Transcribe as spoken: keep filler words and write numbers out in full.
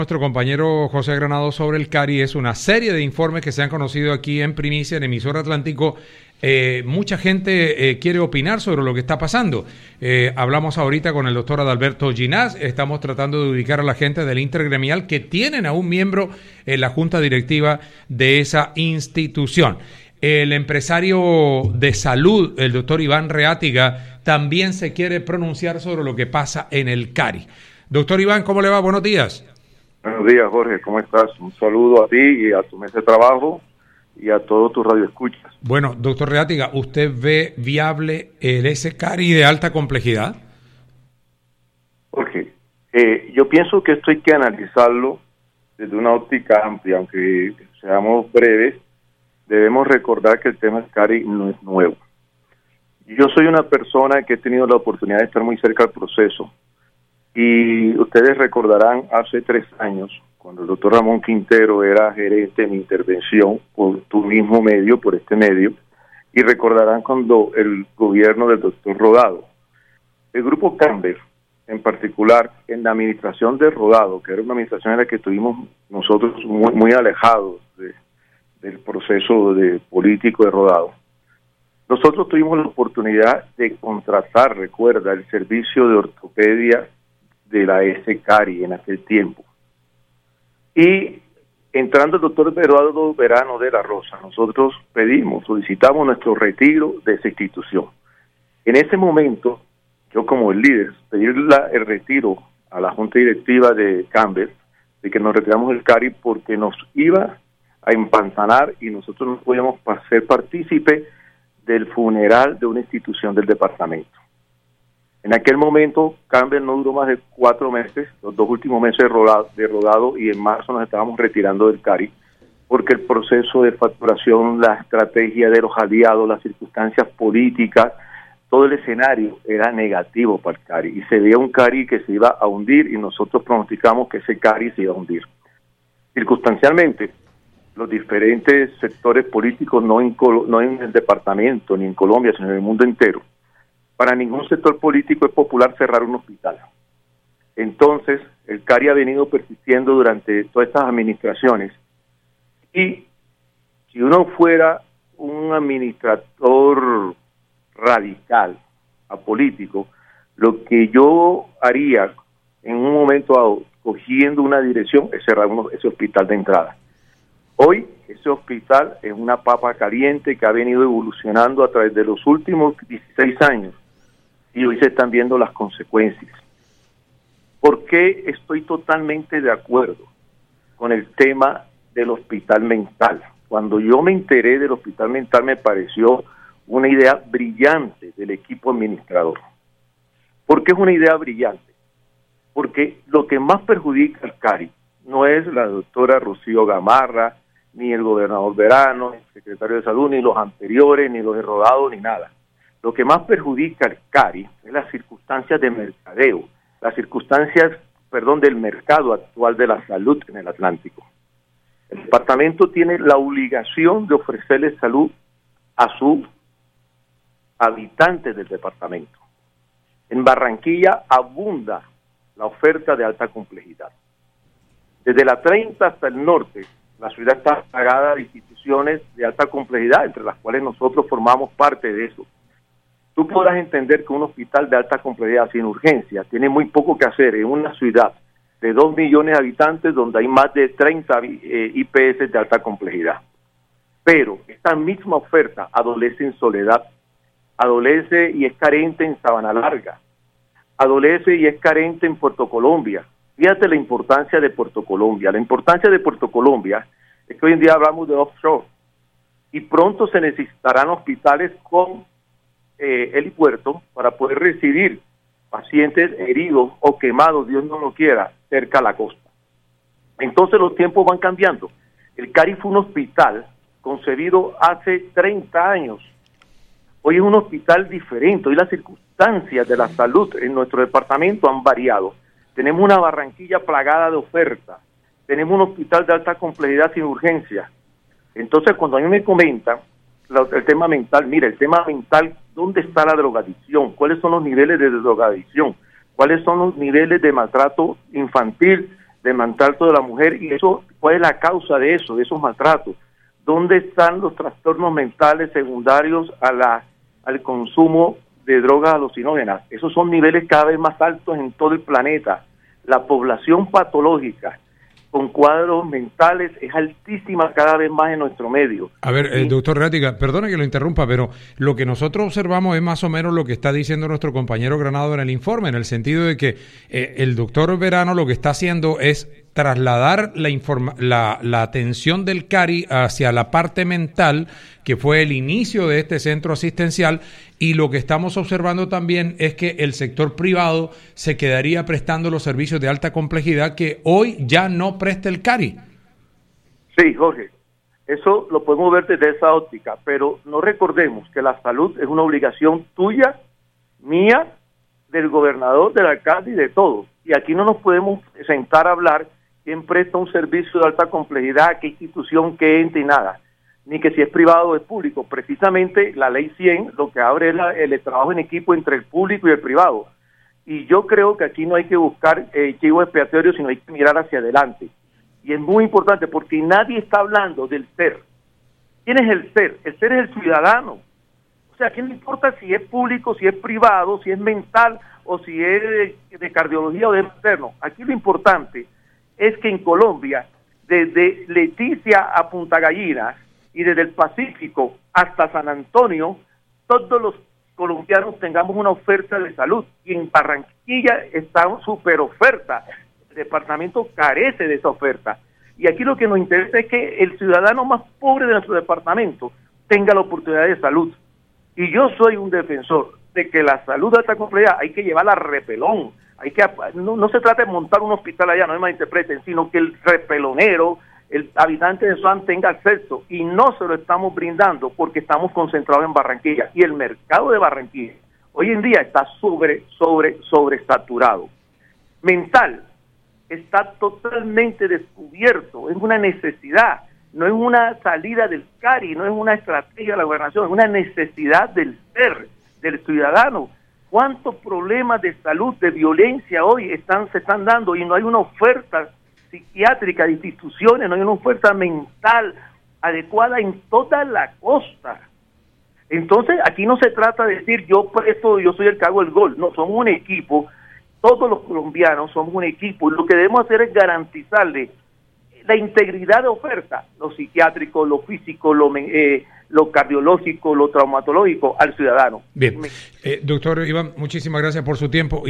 Nuestro compañero José Granado sobre el Cari. Es una serie de informes que se han conocido aquí en primicia en Emisor Atlántico. Eh, mucha gente eh, quiere opinar sobre lo que está pasando. Eh, hablamos ahorita con el doctor Adalberto Ginás. Estamos tratando de ubicar a la gente del intergremial que tienen a un miembro en la junta directiva de esa institución. El empresario de salud, el doctor Iván Reátiga, también se quiere pronunciar sobre lo que pasa en el Cari. Doctor Iván, ¿cómo le va? Buenos días. Buenos días, Jorge, ¿cómo estás? Un saludo a ti y a tu mesa de trabajo y a todos tus radioescuchas. Bueno, doctor Reátiga, ¿usted ve viable el ese Cari de alta complejidad? Jorge, eh, yo pienso que esto hay que analizarlo desde una óptica amplia, aunque seamos breves, debemos recordar que el tema del Cari no es nuevo. Yo soy una persona que he tenido la oportunidad de estar muy cerca del proceso. Y ustedes recordarán hace tres años, cuando el doctor Ramón Quintero era gerente de mi intervención por tu mismo medio, por este medio, y recordarán cuando el gobierno del doctor Rodado, el grupo Campbell, en particular, en la administración de Rodado, que era una administración en la que estuvimos nosotros muy, muy alejados de, del proceso de político de Rodado, nosotros tuvimos la oportunidad de contratar, recuerda, el servicio de ortopedia de la ese Cari en aquel tiempo. Y entrando el doctor Eduardo Verano de la Rosa, nosotros pedimos, solicitamos nuestro retiro de esa institución. En ese momento, yo como el líder, pedí la, el retiro a la junta directiva de Campbell, de que nos retiramos del Cari porque nos iba a empantanar y nosotros no podíamos ser partícipe del funeral de una institución del departamento. En aquel momento, Campbell no duró más de cuatro meses, los dos últimos meses de rodado, de rodado y en marzo nos estábamos retirando del Cari, porque el proceso de facturación, la estrategia de los aliados, las circunstancias políticas, todo el escenario era negativo para el Cari y se veía un Cari que se iba a hundir y nosotros pronosticamos que ese Cari se iba a hundir. Circunstancialmente, los diferentes sectores políticos, no en, no en el departamento ni en Colombia, sino en el mundo entero, para ningún sector político es popular cerrar un hospital. Entonces, el Cari ha venido persistiendo durante todas estas administraciones. Y si uno fuera un administrador radical, apolítico, lo que yo haría en un momento dado, cogiendo una dirección, es cerrar uno, ese hospital de entrada. Hoy, ese hospital es una papa caliente que ha venido evolucionando a través de los últimos dieciséis años. Y hoy se están viendo las consecuencias. ¿Por qué estoy totalmente de acuerdo con el tema del hospital mental? Cuando yo me enteré del hospital mental me pareció una idea brillante del equipo administrador. ¿Por qué es una idea brillante? Porque lo que más perjudica al Cari no es la doctora Rocío Gamarra, ni el gobernador Verano, ni el secretario de Salud, ni los anteriores, ni los de Rodado, ni nada. Lo que más perjudica al Cari es las circunstancias de mercadeo, las circunstancias, perdón, del mercado actual de la salud en el Atlántico. El departamento tiene la obligación de ofrecerle salud a sus habitantes del departamento. En Barranquilla abunda la oferta de alta complejidad. Desde la treinta hasta el norte, la ciudad está plagada de instituciones de alta complejidad, entre las cuales nosotros formamos parte de eso. Tú podrás entender que un hospital de alta complejidad sin urgencia tiene muy poco que hacer en una ciudad de dos millones de habitantes donde hay más de treinta eh, I P S de alta complejidad. Pero esta misma oferta adolece en Soledad, adolece y es carente en Sabana Larga, adolece y es carente en Puerto Colombia. Fíjate la importancia de Puerto Colombia. La importancia de Puerto Colombia es que hoy en día hablamos de offshore y pronto se necesitarán hospitales con Eh, helipuerto para poder recibir pacientes heridos o quemados, Dios no lo quiera, cerca a la costa. Entonces los tiempos van cambiando. El Cari fue un hospital concebido hace treinta años. Hoy es un hospital diferente. Hoy las circunstancias de la salud en nuestro departamento han variado. Tenemos una Barranquilla plagada de ofertas. Tenemos un hospital de alta complejidad sin urgencia. Entonces cuando a mí me comentan el tema mental, mira, el tema mental, ¿dónde está la drogadicción? ¿Cuáles son los niveles de drogadicción? ¿Cuáles son los niveles de maltrato infantil de maltrato de la mujer. Y eso, ¿cuál es la causa de eso, de esos maltratos? ¿Dónde están los trastornos mentales secundarios a la, al consumo de drogas alucinógenas? Esos son niveles cada vez más altos en todo el planeta. La población patológica con cuadros mentales es altísima cada vez más en nuestro medio. A ver, eh, doctor Rática, perdona que lo interrumpa, pero lo que nosotros observamos es más o menos lo que está diciendo nuestro compañero Granado en el informe, en el sentido de que eh, el doctor Verano lo que está haciendo es trasladar la, informa la, la atención del CARI hacia la parte mental, que fue el inicio de este centro asistencial, y lo que estamos observando también es que el sector privado se quedaría prestando los servicios de alta complejidad que hoy ya no presta el CARI. Sí, Jorge, eso lo podemos ver desde esa óptica, pero no recordemos que la salud es una obligación tuya, mía, del gobernador, del alcalde y de todos. Y aquí no nos podemos sentar a hablar quién presta un servicio de alta complejidad, qué institución, qué ente y nada, ni que si es privado o es público. Precisamente la ley cien lo que abre es la, el trabajo en equipo entre el público y el privado. Y yo creo que aquí no hay que buscar eh, chivo expiatorio, sino hay que mirar hacia adelante. Y es muy importante porque nadie está hablando del ser. ¿Quién es el ser? El ser es el ciudadano. O sea, ¿a quién le importa si es público, si es privado, si es mental o si es de, de cardiología o de externo? Aquí lo importante es que en Colombia, desde Leticia a Punta Gallinas y desde el Pacífico hasta San Antonio, todos los colombianos tengamos una oferta de salud. Y en Barranquilla está una super oferta. El departamento carece de esa oferta. Y aquí lo que nos interesa es que el ciudadano más pobre de nuestro departamento tenga la oportunidad de salud. Y yo soy un defensor de que la salud de alta complejidad hay que llevarla a repelón. Hay que no, no se trata de montar un hospital allá, no me malinterpreten, sino que el repelonero, el habitante de Suan tenga acceso, y no se lo estamos brindando porque estamos concentrados en Barranquilla. Y el mercado de Barranquilla hoy en día está sobre, sobre, sobresaturado. Mental está totalmente descubierto, es una necesidad, no es una salida del CARI, no es una estrategia de la gobernación, es una necesidad del ser, del ciudadano. ¿Cuántos problemas de salud, de violencia hoy están se están dando y no hay una oferta psiquiátrica de instituciones, no hay una oferta mental adecuada en toda la costa? Entonces, aquí no se trata de decir yo presto, yo soy el que hago el gol. No, somos un equipo, todos los colombianos somos un equipo, y lo que debemos hacer es garantizarle la integridad de oferta, lo psiquiátrico, lo físico, lo, eh, lo cardiológico, lo traumatológico al ciudadano. Bien, eh, doctor Iván, muchísimas gracias por su tiempo.